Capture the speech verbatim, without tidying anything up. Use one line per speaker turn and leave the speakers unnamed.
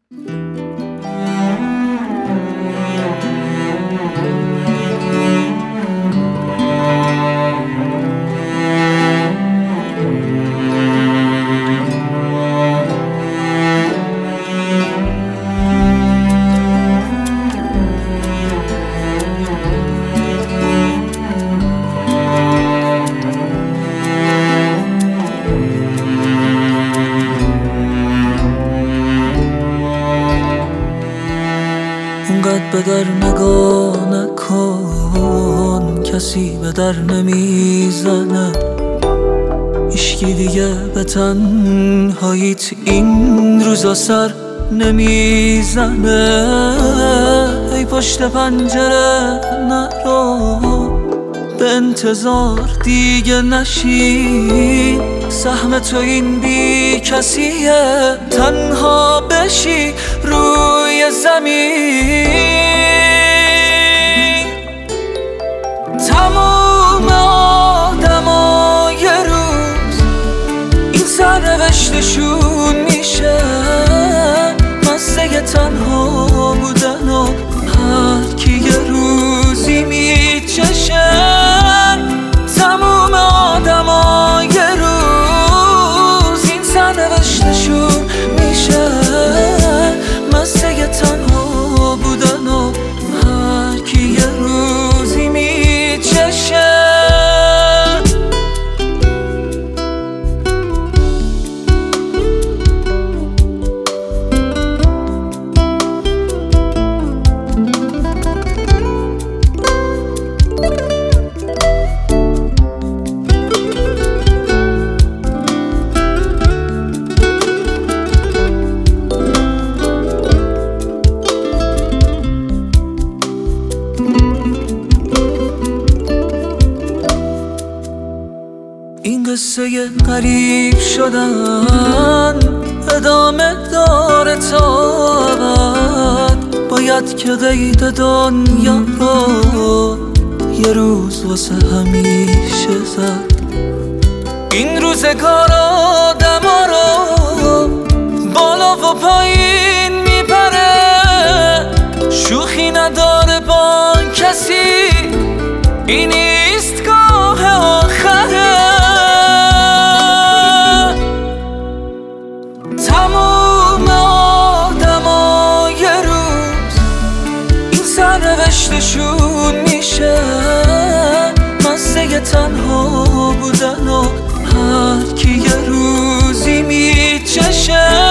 اونقدر به در نگاه نکن، کسی به در نمیزنه، هیچکی دیگه به تنهاییت این روزا سر نمیزنه. ای پشت پنجره نرو، به انتظار دیگه نشی، سهم تو این بی کسیه، تنها بشی روی زمین. تموم آدما یه روز این سرنوشتشون میشه، مزه تنها بودن و هر کی یه روزی میچشه. تموم آدما یه روز این سرنوشتشون میشه، مزه تنها بودن و هر کی یه روزی میچشه. این قصه غریب شدن ادامه داره تا ابد، باید که قید دنیا رو یه روز واسه همیشه زد. این روزگار آدما رو بالا و پایین میبره، شوخی نداره با کسی، این ایستگاه آخره. تموم آدما یه روز این سرنوشتشون میشه، مزه تنها بودن و هر کی یه روزی میچشه.